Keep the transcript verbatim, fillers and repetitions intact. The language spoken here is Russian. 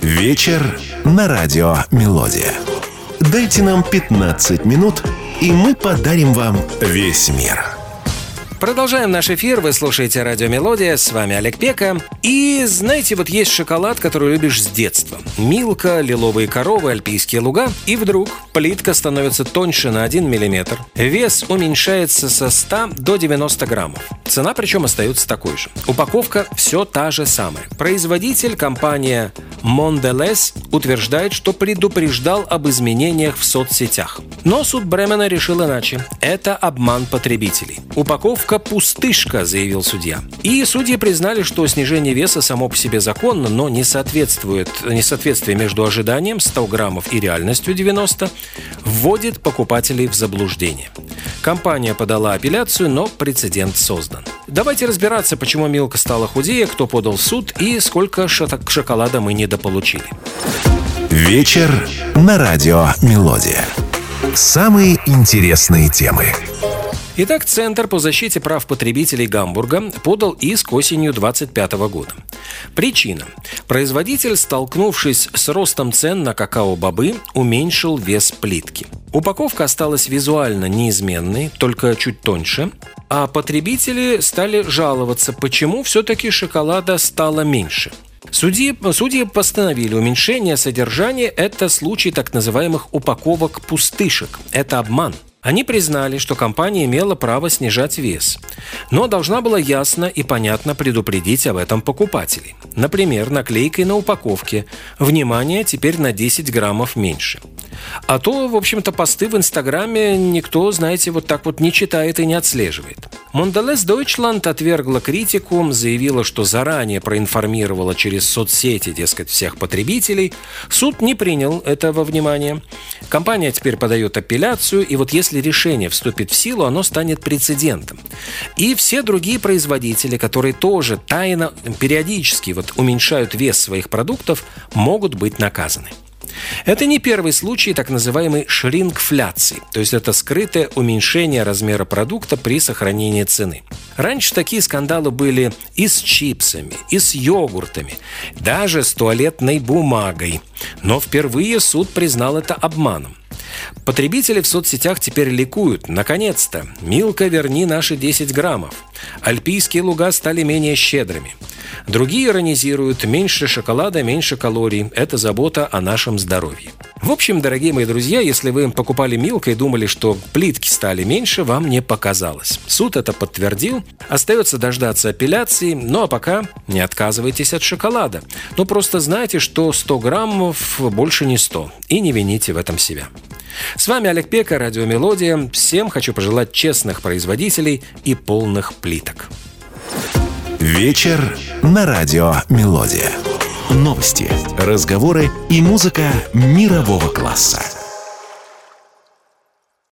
Вечер на радио «Мелодия». Дайте нам пятнадцать минут, и мы подарим вам весь мир. Продолжаем наш эфир. Вы слушаете радио «Мелодия». С вами Олег Пека. И знаете, вот есть шоколад, который любишь с детства. Милка, лиловые коровы, альпийские луга. И вдруг плитка становится тоньше на один миллиметр. Вес уменьшается со ста до девяноста граммов. Цена причем остается такой же. Упаковка все та же самая. Производитель, компания Mondelez, утверждает, что предупреждал об изменениях в соцсетях. Но суд Бремена решил иначе. Это обман потребителей. Упаковка «пустышка», заявил судья. И судьи признали, что снижение веса само по себе законно, но не соответствует, несоответствие между ожиданием сто граммов и реальностью девяносто вводит покупателей в заблуждение. Компания подала апелляцию, но прецедент создан. Давайте разбираться, почему Милка стала худее, кто подал в суд и сколько шоколада мы недополучили. Вечер на радио «Мелодия». Самые интересные темы. Итак, Центр по защите прав потребителей Гамбурга подал иск осенью двадцать пятого года. Причина. Производитель, столкнувшись с ростом цен на какао-бобы, уменьшил вес плитки. Упаковка осталась визуально неизменной, только чуть тоньше, а потребители стали жаловаться, почему все-таки шоколада стало меньше. Судьи, судьи постановили, уменьшение содержания – это случай так называемых упаковок-пустышек. Это обман. Они признали, что компания имела право снижать вес, но должна была ясно и понятно предупредить об этом покупателей. Например, наклейкой на упаковке «Внимание, теперь на десять граммов меньше». А то, в общем-то, посты в Инстаграме никто, знаете, вот так вот не читает и не отслеживает. Mondelez Deutschland отвергла критику, заявила, что заранее проинформировала через соцсети, дескать, всех потребителей. Суд не принял этого во внимание. Компания теперь подает апелляцию, и вот если решение вступит в силу, оно станет прецедентом. И все другие производители, которые тоже тайно, периодически вот уменьшают вес своих продуктов, могут быть наказаны. Это не первый случай так называемой шрингфляции, то есть это скрытое уменьшение размера продукта при сохранении цены. Раньше такие скандалы были и с чипсами, и с йогуртами, даже с туалетной бумагой. Но впервые суд признал это обманом. Потребители в соцсетях теперь ликуют. Наконец-то! Милка, верни наши десять граммов. Альпийские луга стали менее щедрыми. Другие иронизируют: меньше шоколада, меньше калорий. Это забота о нашем здоровье. В общем, дорогие мои друзья, если вы покупали Милка и думали, что плитки стали меньше, вам не показалось. Суд это подтвердил. Остается дождаться апелляции. Ну а пока не отказывайтесь от шоколада. Но просто знайте, что сто граммов больше не сто. И не вините в этом себя. С вами Олег Пека, радио «Мелодия». Всем хочу пожелать честных производителей и полных плиток. Вечер на радио «Мелодия». Новости, разговоры и музыка мирового класса.